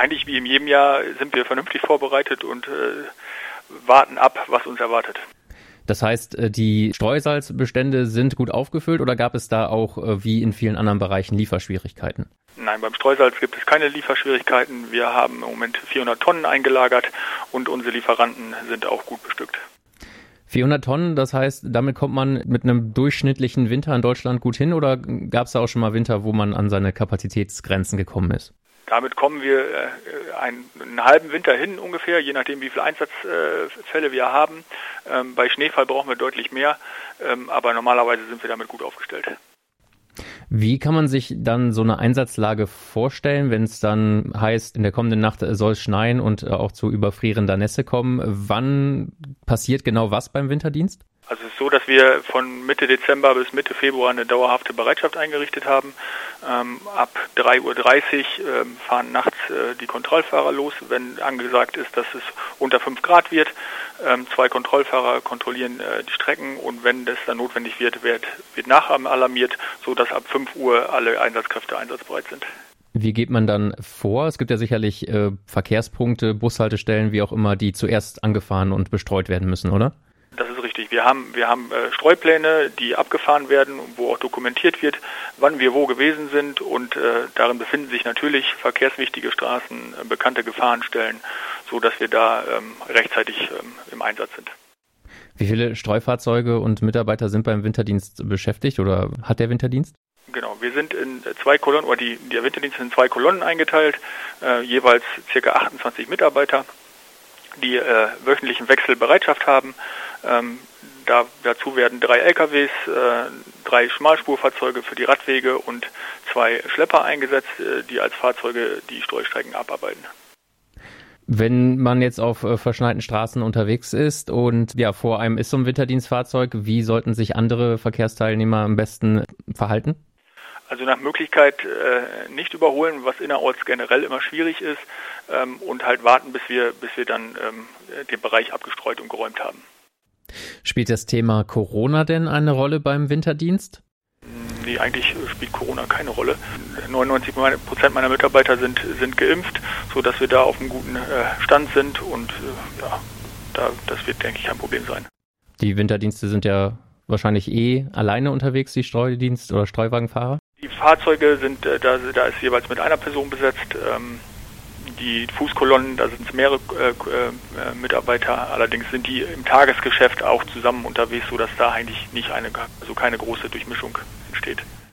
Eigentlich wie in jedem Jahr sind wir vernünftig vorbereitet und warten ab, was uns erwartet. Das heißt, die Streusalzbestände sind gut aufgefüllt oder gab es da auch, wie in vielen anderen Bereichen, Lieferschwierigkeiten? Nein, beim Streusalz gibt es keine Lieferschwierigkeiten. Wir haben im Moment 400 Tonnen eingelagert und unsere Lieferanten sind auch gut bestückt. 400 Tonnen, das heißt, damit kommt man mit einem durchschnittlichen Winter in Deutschland gut hin oder gab es da auch schon mal Winter, wo man an seine Kapazitätsgrenzen gekommen ist? Damit kommen wir einen halben Winter hin ungefähr, je nachdem wie viele Einsatzfälle wir haben. Bei Schneefall brauchen wir deutlich mehr, aber normalerweise sind wir damit gut aufgestellt. Wie kann man sich dann so eine Einsatzlage vorstellen, wenn es dann heißt, in der kommenden Nacht soll es schneien und auch zu überfrierender Nässe kommen? Wann passiert genau was beim Winterdienst? Also es ist so, dass wir von Mitte Dezember bis Mitte Februar eine dauerhafte Bereitschaft eingerichtet haben. Ab 3:30 Uhr fahren nachts die Kontrollfahrer los, wenn angesagt ist, dass es unter 5 Grad wird. 2 Kontrollfahrer kontrollieren die Strecken und wenn das dann notwendig wird nachalarmiert, sodass ab 5 Uhr alle Einsatzkräfte einsatzbereit sind. Wie geht man dann vor? Es gibt ja sicherlich Verkehrspunkte, Bushaltestellen, wie auch immer, die zuerst angefahren und bestreut werden müssen, oder? Das ist richtig. Wir haben Streupläne, die abgefahren werden, wo auch dokumentiert wird, wann wir wo gewesen sind und darin befinden sich natürlich verkehrswichtige Straßen, bekannte Gefahrenstellen, so dass wir da rechtzeitig im Einsatz sind. Wie viele Streufahrzeuge und Mitarbeiter sind beim Winterdienst beschäftigt oder hat der Winterdienst? Genau, wir sind in 2 Kolonnen, oder der Winterdienst ist in 2 Kolonnen eingeteilt, jeweils ca. 28 Mitarbeiter, die wöchentlichen Wechselbereitschaft haben. Dazu werden 3 LKWs, 3 Schmalspurfahrzeuge für die Radwege und 2 Schlepper eingesetzt, die als Fahrzeuge die Streustrecken abarbeiten. Wenn man jetzt auf verschneiten Straßen unterwegs ist und ja vor einem ist so ein Winterdienstfahrzeug, wie sollten sich andere Verkehrsteilnehmer am besten verhalten? Also nach Möglichkeit nicht überholen, was innerorts generell immer schwierig ist, und halt warten, bis wir dann den Bereich abgestreut und geräumt haben. Spielt das Thema Corona denn eine Rolle beim Winterdienst? Nee, eigentlich spielt Corona keine Rolle. 99% meiner Mitarbeiter sind geimpft, sodass wir da auf einem guten Stand sind und das wird, denke ich, kein Problem sein. Die Winterdienste sind ja wahrscheinlich alleine unterwegs, die Streudienst- oder Streuwagenfahrer? Die Fahrzeuge sind, da ist jeweils mit einer Person besetzt. Die Fußkolonnen, da sind es mehrere Mitarbeiter, allerdings sind die im Tagesgeschäft auch zusammen unterwegs, sodass da eigentlich keine große Durchmischung entsteht.